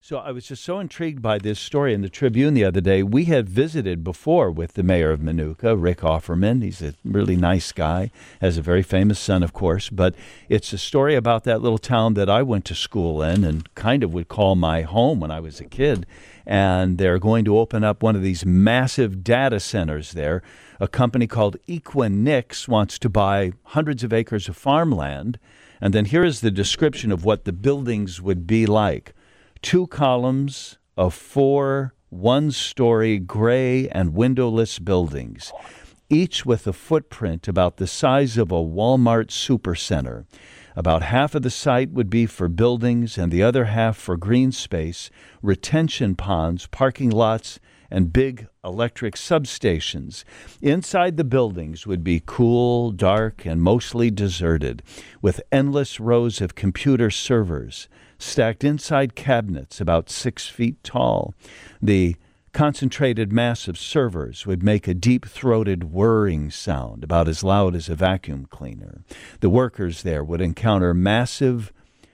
So I was just so intrigued by this story in the Tribune the other day. We had visited before with the mayor of Minooka, Rick Offerman. He's a really nice guy, has a very famous son, of course. But it's a story about that little town that I went to school in and kind of would call my home when I was a kid. And they're going to open up one of these massive data centers there. A company called Equinix wants to buy hundreds of acres of farmland. And then here is the description of what the buildings would be like. 2 columns of 4 one-story gray and windowless buildings, each with a footprint about the size of a Walmart supercenter. About half of the site would be for buildings and the other half for green space, retention ponds, parking lots, and big electric substations. Inside the buildings would be cool, dark, and mostly deserted, with endless rows of computer servers stacked inside cabinets about 6 feet tall. The concentrated mass of servers would make a deep-throated whirring sound about as loud as a vacuum cleaner. The workers there would encounter massively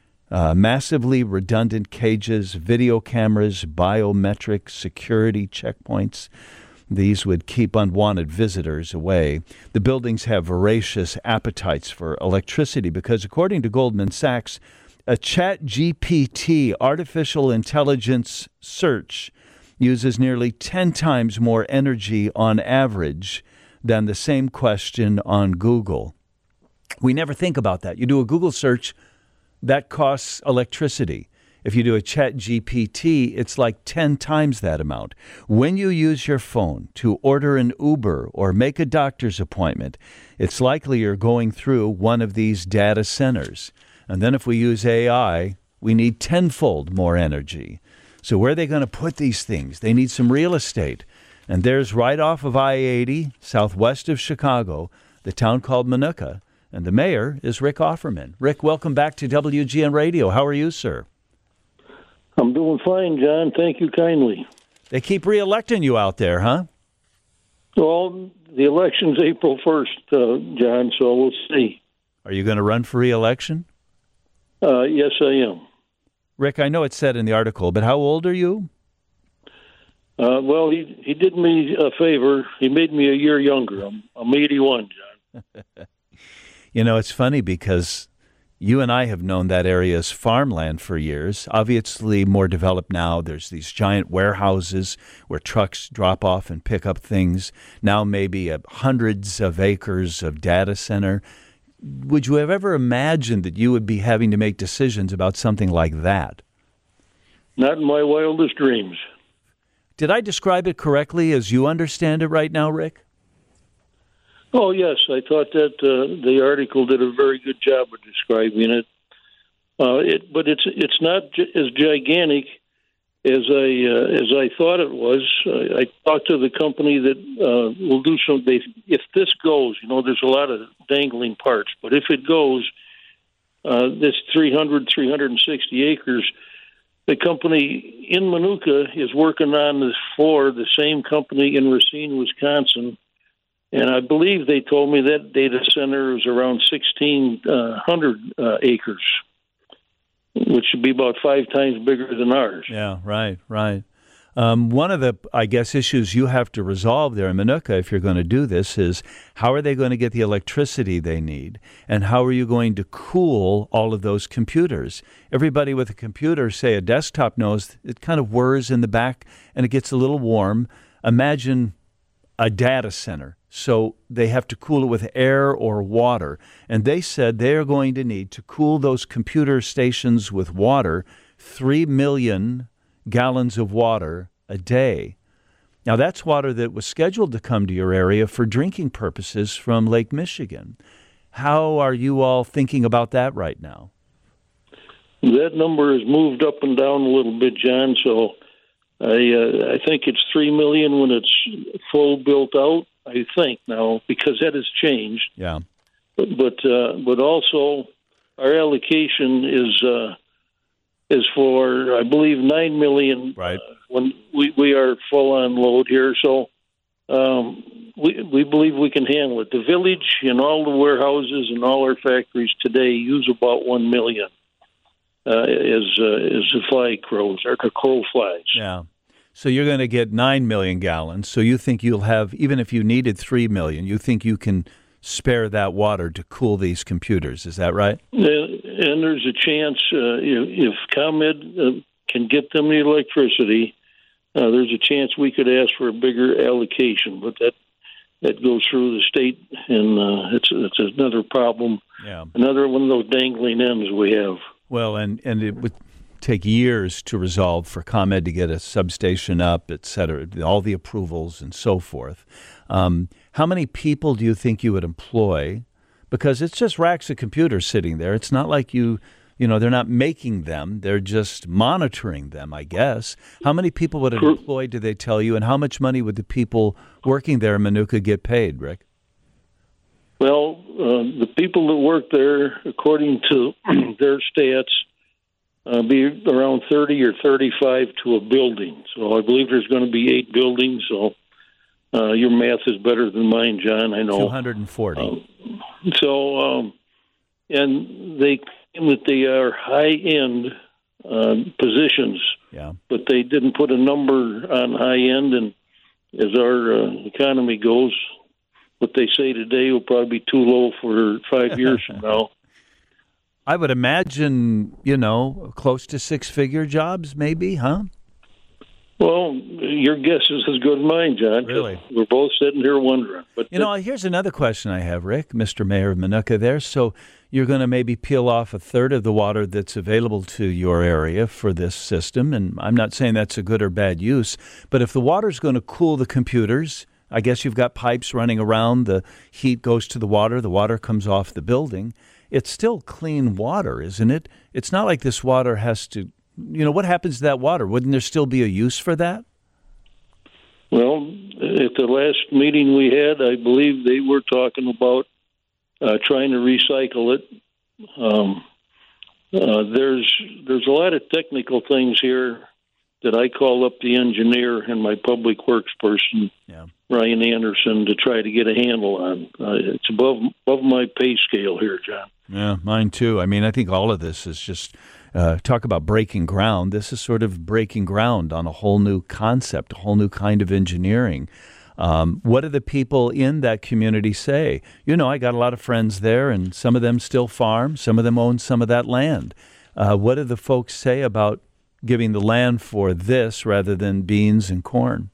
redundant cages, video cameras, biometric security checkpoints. These would keep unwanted visitors away. The buildings have voracious appetites for electricity because, according to Goldman Sachs, a ChatGPT artificial intelligence search uses nearly 10 times more energy on average than the same question on Google. We never think about that. You do a Google search, that costs electricity. If you do a ChatGPT, it's like 10 times that amount. When you use your phone to order an Uber or make a doctor's appointment, it's likely you're going through one of these data centers. And then if we use AI, we need tenfold more energy. So where are they going to put these things? They need some real estate. And there's right off of I-80, southwest of Chicago, the town called Minooka. And the mayor is Rick Offerman. Rick, welcome back to WGN Radio. How are you, sir? I'm doing fine, John. Thank you kindly. They keep re-electing you out there, huh? Well, the election's April 1st, John, so we'll see. Are you going to run for re-election? Yes, I am. Rick, I know it said in the article, but how old are you? Well, he did me a favor. He made me a year younger. I'm 81, John. You know, it's funny because you and I have known that area as farmland for years. Obviously more developed now. There's these giant warehouses where trucks drop off and pick up things. Now maybe hundreds of acres of data center. Would you have ever imagined that you would be having to make decisions about something like that? Not in my wildest dreams. Did I describe it correctly as you understand it right now, Rick? Oh, yes. I thought that the article did a very good job of describing it. But it's not as gigantic as I thought it was. I talked to the company that will do some. If this goes, there's a lot of dangling parts. But if it goes, this 360 acres, the company in Minooka is working on this for the same company in Racine, Wisconsin. And I believe they told me that data center is around 1,600 acres, which should be about 5 times bigger than ours. Yeah, right. One of the, I guess, issues you have to resolve there in Minooka, if you're going to do this, is how are they going to get the electricity they need? And how are you going to cool all of those computers? Everybody with a computer, say a desktop, knows it kind of whirs in the back and it gets a little warm. Imagine a data center. So they have to cool it with air or water. And they said they are going to need to cool those computer stations with water, 3 million gallons of water a day. Now, that's water that was scheduled to come to your area for drinking purposes from Lake Michigan. How are you all thinking about that right now? That number has moved up and down a little bit, John, so I think it's 3 million when it's full built out. I think now, because that has changed. Yeah. But also our allocation is for, I believe, 9 million. Right. When we are full on load here, so we believe we can handle it. The village and all the warehouses and all our factories today use about 1 million. as the fly crows or the crow flies. Yeah. So you're going to get 9 million gallons. So you think you'll have, even if you needed 3 million, you think you can spare that water to cool these computers. Is that right? And there's a chance if ComEd can get them the electricity, there's a chance we could ask for a bigger allocation, but that goes through the state, and it's another problem. Yeah. Another one of those dangling ends we have. Well, and it would take years to resolve for ComEd to get a substation up, et cetera, all the approvals and so forth. How many people do you think you would employ? Because it's just racks of computers sitting there. It's not like they're not making them. They're just monitoring them, I guess. How many people would it employ, do they tell you? And how much money would the people working there in Minooka get paid, Rick? Well, the people that work there, according to their stats, be around 30 or 35 to a building. So I believe there's going to be 8 buildings. So your math is better than mine, John. I know 240. And they claim that they are high-end positions. Yeah. But they didn't put a number on high-end. And as our economy goes, what they say today will probably be too low for 5 years from now. I would imagine, close to 6-figure jobs, maybe, huh? Well, your guess is as good as mine, John. Really? We're both sitting here wondering. But here's another question I have, Rick, Mr. Mayor of Minooka there. So you're going to maybe peel off a third of the water that's available to your area for this system, and I'm not saying that's a good or bad use, but if the water's going to cool the computers, I guess you've got pipes running around, the heat goes to the water comes off the building. It's still clean water, isn't it? It's not like this water has to, what happens to that water? Wouldn't there still be a use for that? Well, at the last meeting we had, I believe they were talking about trying to recycle it. There's a lot of technical things here that I call up the engineer and my public works person, Ryan Anderson, to try to get a handle on. It's above my pay scale here, John. Yeah, mine too. I mean, I think all of this is just talk about breaking ground. This is sort of breaking ground on a whole new concept, a whole new kind of engineering. What do the people in that community say? I got a lot of friends there, and some of them still farm. Some of them own some of that land. What do the folks say about giving the land for this rather than beans and corn?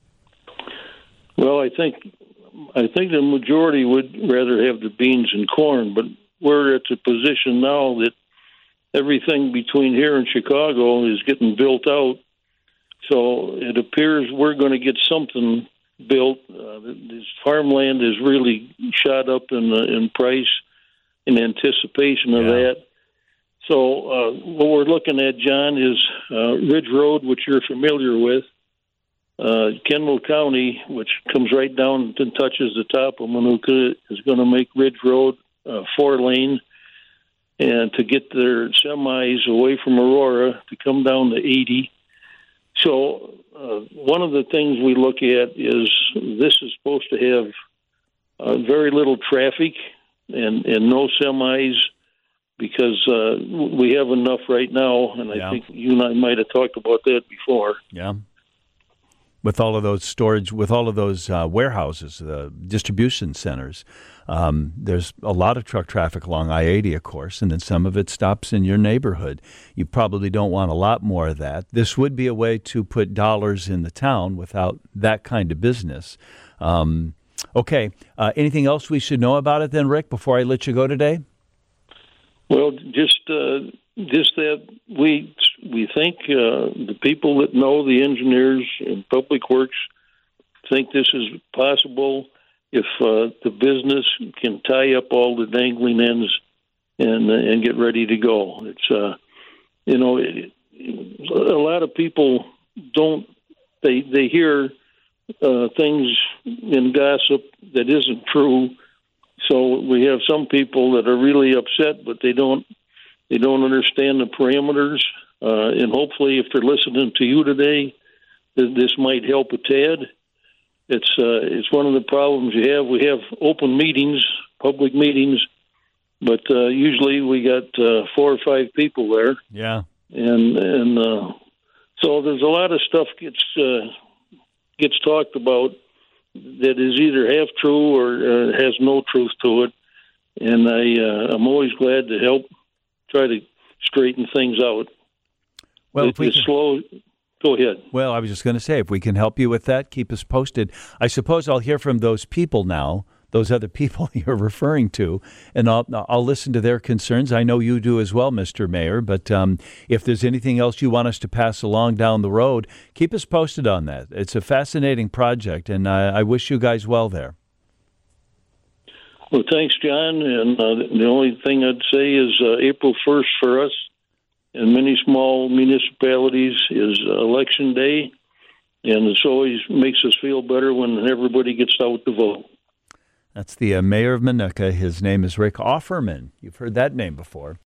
Well, I think the majority would rather have the beans and corn, but we're at the position now that everything between here and Chicago is getting built out. So it appears we're going to get something built. This farmland is really shot up in price in anticipation of that. So what we're looking at, John, is Ridge Road, which you're familiar with. Kenmore County, which comes right down and touches the top of Minooka, is going to make Ridge Road 4-lane, and to get their semis away from Aurora to come down to 80. So one of the things we look at is this is supposed to have very little traffic and no semis, because we have enough right now, and I think you and I might have talked about that before. Yeah. With all of those storage, with all of those warehouses, distribution centers, there's a lot of truck traffic along I-80, of course, and then some of it stops in your neighborhood. You probably don't want a lot more of that. This would be a way to put dollars in the town without that kind of business. Okay. Anything else we should know about it then, Rick, before I let you go today? Well, just that we think the people that know, the engineers and public works, think this is possible if the business can tie up all the dangling ends and get ready to go. It's a lot of people don't. They hear things in gossip that isn't true. So we have some people that are really upset, but they don't understand the parameters. And hopefully, if they're listening to you today, this might help a tad. It's one of the problems you have. We have open meetings, public meetings, but usually we got 4 or 5 people there, Yeah. and so there's a lot of stuff gets talked about that is either half true or has no truth to it, and I'm always glad to help try to straighten things out. Well, if we it's slow. Go ahead. Well, I was just going to say, if we can help you with that, keep us posted. I suppose I'll hear from those people now, those other people you're referring to, and I'll listen to their concerns. I know you do as well, Mr. Mayor, but if there's anything else you want us to pass along down the road, keep us posted on that. It's a fascinating project, and I wish you guys well there. Well, thanks, John. And the only thing I'd say is April 1st for us in many small municipalities is Election Day, and it always makes us feel better when everybody gets out to vote. That's the mayor of Minooka. His name is Rick Offerman. You've heard that name before.